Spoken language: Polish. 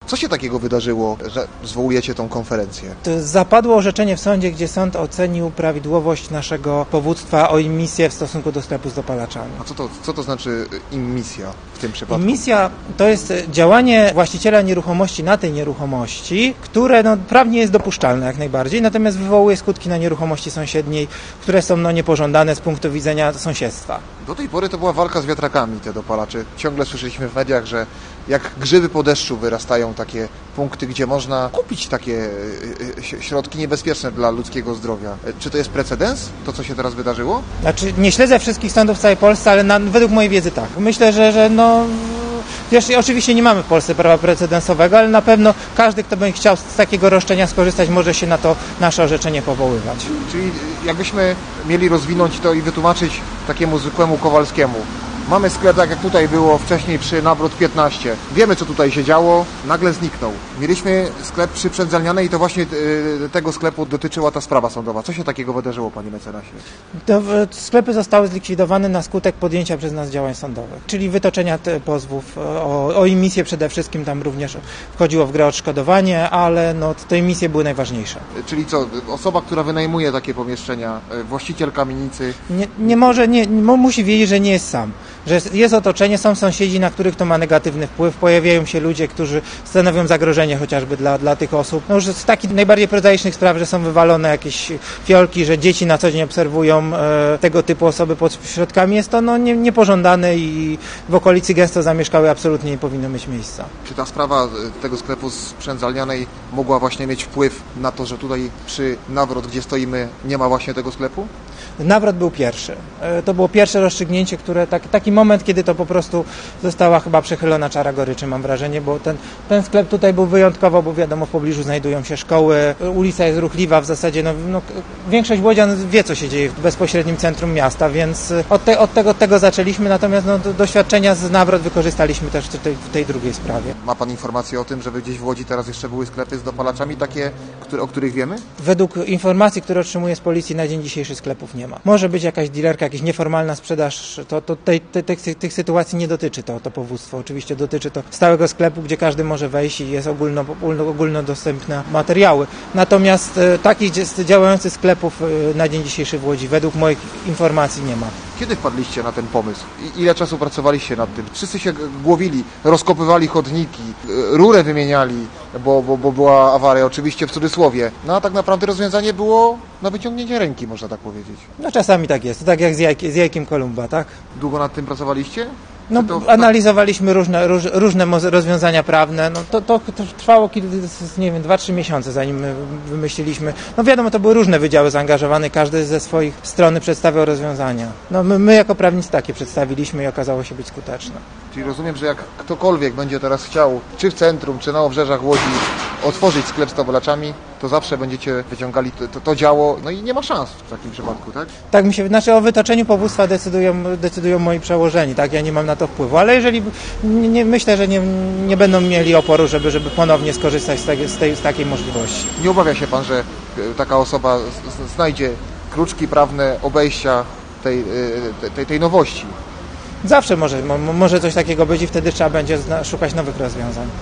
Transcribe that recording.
Co się takiego wydarzyło, że zwołujecie tą konferencję? Zapadło orzeczenie w sądzie, gdzie sąd ocenił prawidłowość naszego powództwa o immisję w stosunku do sklepu z dopalaczami. A co to znaczy immisja w tym przypadku? Immisja to jest działanie właściciela nieruchomości na tej nieruchomości, które prawnie jest dopuszczalne jak najbardziej, natomiast wywołuje skutki na nieruchomości sąsiedniej, które są niepożądane z punktu widzenia sąsiedztwa. Do tej pory to była walka z wiatrakami, te dopalacze. Ciągle słyszeliśmy w mediach, że jak grzyby po deszczu wyrastają takie punkty, gdzie można kupić takie środki niebezpieczne dla ludzkiego zdrowia. Czy to jest precedens, to co się teraz wydarzyło? Znaczy, nie śledzę wszystkich sądów w całej Polsce, ale według mojej wiedzy tak. Myślę, że wiesz, oczywiście nie mamy w Polsce prawa precedensowego, ale na pewno każdy, kto by chciał z takiego roszczenia skorzystać, może się na to nasze orzeczenie powoływać. Czyli jakbyśmy mieli rozwinąć to i wytłumaczyć takiemu zwykłemu Kowalskiemu. Mamy sklep, tak jak tutaj było wcześniej przy Nawrot 15. Wiemy, co tutaj się działo, nagle zniknął. Mieliśmy sklep przy Przedzalnianej i to właśnie tego sklepu dotyczyła ta sprawa sądowa. Co się takiego wydarzyło, panie mecenasie? Sklepy zostały zlikwidowane na skutek podjęcia przez nas działań sądowych, czyli wytoczenia pozwów o immisję przede wszystkim, tam również wchodziło w grę odszkodowanie, ale te immisje były najważniejsze. Czyli co, osoba, która wynajmuje takie pomieszczenia, właściciel kamienicy... Musi wiedzieć, że nie jest sam. Że jest otoczenie, są sąsiedzi, na których to ma negatywny wpływ, pojawiają się ludzie, którzy stanowią zagrożenie chociażby dla tych osób. Już z takich najbardziej prozaicznych spraw, że są wywalone jakieś fiolki, że dzieci na co dzień obserwują tego typu osoby pod środkami, jest to niepożądane i w okolicy gęsto zamieszkałej absolutnie nie powinno mieć miejsca. Czy ta sprawa tego sklepu z Przędzalnianej mogła właśnie mieć wpływ na to, że tutaj przy Nawrot, gdzie stoimy, nie ma właśnie tego sklepu? Nawrot był pierwszy. To było pierwsze rozstrzygnięcie, które taki moment, kiedy to po prostu została chyba przechylona czara goryczy, mam wrażenie, bo ten sklep tutaj był wyjątkowo, bo wiadomo, w pobliżu znajdują się szkoły, ulica jest ruchliwa w zasadzie, większość łodzian wie, co się dzieje w bezpośrednim centrum miasta, więc od tego zaczęliśmy, natomiast doświadczenia z Nawrot wykorzystaliśmy też w tej drugiej sprawie. Ma pan informację o tym, żeby gdzieś w Łodzi teraz jeszcze były sklepy z dopalaczami, takie, o których wiemy? Według informacji, które otrzymuję z policji, na dzień dzisiejszy sklepów nie ma. Może być jakaś dealerka, jakaś nieformalna sprzedaż, tych sytuacji nie dotyczy to powództwo. Oczywiście dotyczy to stałego sklepu, gdzie każdy może wejść i jest ogólnodostępne materiały. Natomiast takich działających sklepów na dzień dzisiejszy w Łodzi według moich informacji nie ma. Kiedy wpadliście na ten pomysł? Ile czasu pracowaliście nad tym? Wszyscy się głowili, rozkopywali chodniki, rurę wymieniali, bo była awaria, oczywiście w cudzysłowie. A tak naprawdę rozwiązanie było na wyciągnięcie ręki, można tak powiedzieć. Czasami tak jest. To tak jak z jajkiem Kolumba, tak? Długo nad tym pracowaliście? Analizowaliśmy różne rozwiązania prawne. To trwało 2-3 miesiące, zanim my wymyśliliśmy. Wiadomo, to były różne wydziały zaangażowane, każdy ze swoich strony przedstawiał rozwiązania. My jako prawnicy takie przedstawiliśmy i okazało się być skuteczne. Czyli rozumiem, że jak ktokolwiek będzie teraz chciał, czy w centrum, czy na obrzeżach Łodzi, otworzyć sklep z dopalaczami, to zawsze będziecie wyciągali to działo, i nie ma szans w takim przypadku, tak? Tak mi się wydaje, o wytoczeniu powództwa decydują moi przełożeni, tak? Ja nie mam na to wpływu, ale jeżeli myślę, że nie będą mieli oporu, żeby ponownie skorzystać z takiej możliwości. Nie obawia się pan, że taka osoba znajdzie kruczki prawne obejścia tej nowości? Zawsze może coś takiego być i wtedy trzeba będzie szukać nowych rozwiązań.